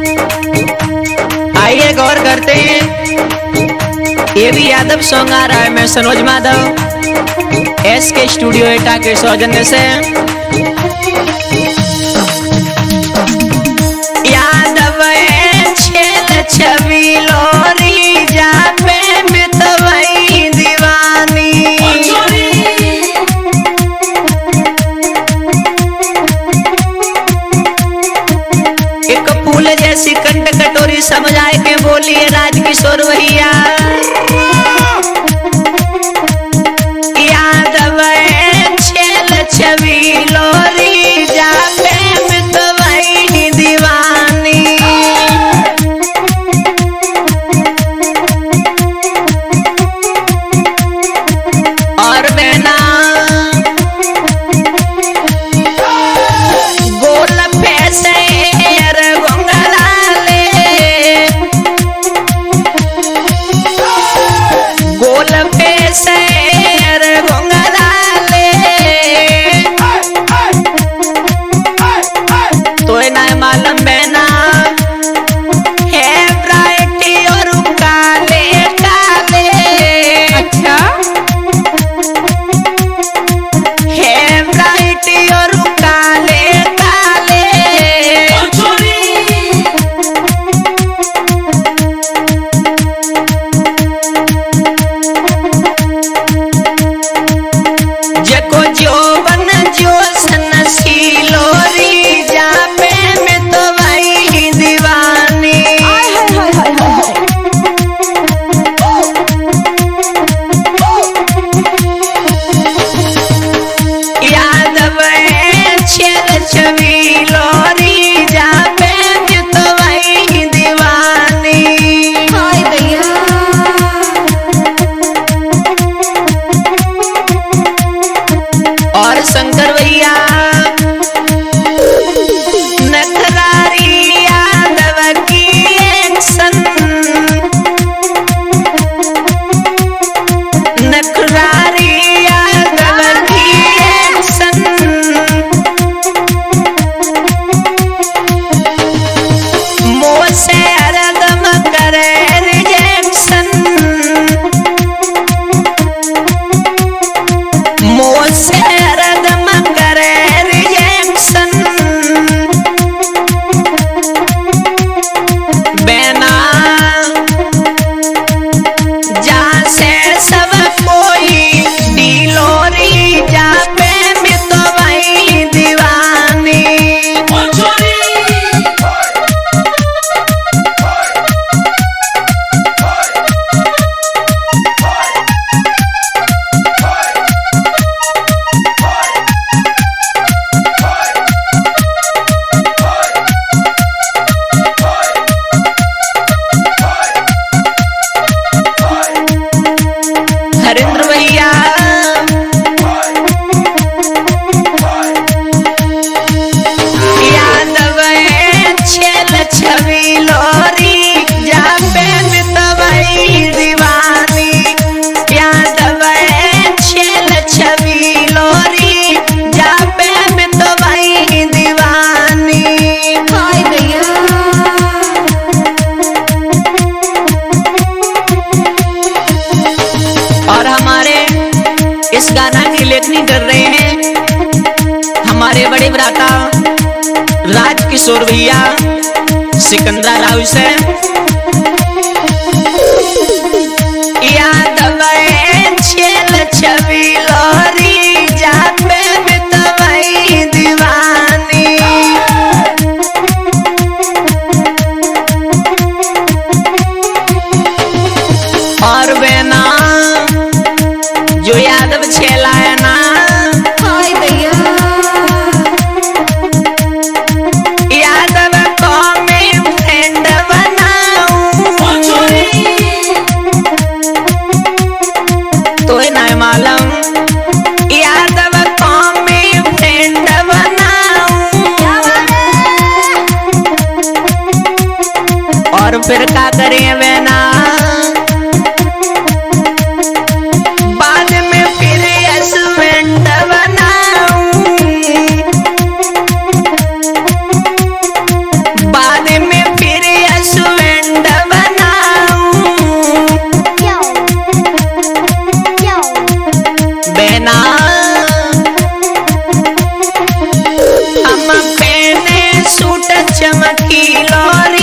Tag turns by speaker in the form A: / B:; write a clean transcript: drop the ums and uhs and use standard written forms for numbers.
A: आइए गौर करते हैं, ये भी यादव सॉन्ग आ रहा है। मैं सनोज माधव SK स्टूडियो एटा के सौजन्य से। यादव छेल छवि लोरी जापे में तो वही दीवानी। एक फूल जैसी कंठ कटोरी समझाए के बोलिए राजकिशोर भैया। यादव छेल छवि लोरी जापे में तो वही दीवानी। और बहना गोल पैसे गोल पैसे तो ना मालूम बहना है ब्राइटी और काले काले। अच्छा है ब्राइटी और काले काले। जको जो बन जो सनसी लोरी जापे में तो वही दीवानी। यादव छेल छवि लोरी जापे में तो वही दीवानी। और शंकर भैया नखरारी यादव की एक्शन। नखरारी यादव की एक्शन। मुँह से अरदम करे रिजेक्शन। मुँह से अरदम करे रिजेक्शन। बेना जहाँ से सब कोई डिलोरी जापे में तो वही दीवानी। हरेंद्र भैया यादव छेल छवि लोरी जापे में तो वही दीवानी। यादव छेल छवि लोरी जापे में तो वही दीवानी। और हमारे इस गाना की लेखनी कर रहे हैं हमारे बड़े भ्राता राजकिशोर भैया सिकंदरा राव से। यादव छेल छवि लोरी जापे में तो वही दीवानी। और बेना जो यादव छेला है ना यादव को मैं फ्रेंड बनाऊं। तो ना मालूम यादव को मैं फ्रेंड बनाऊं। और फिर क्या करें बेना बाद में फिर हस्बैंड बनाऊं। बाद में फिर किलो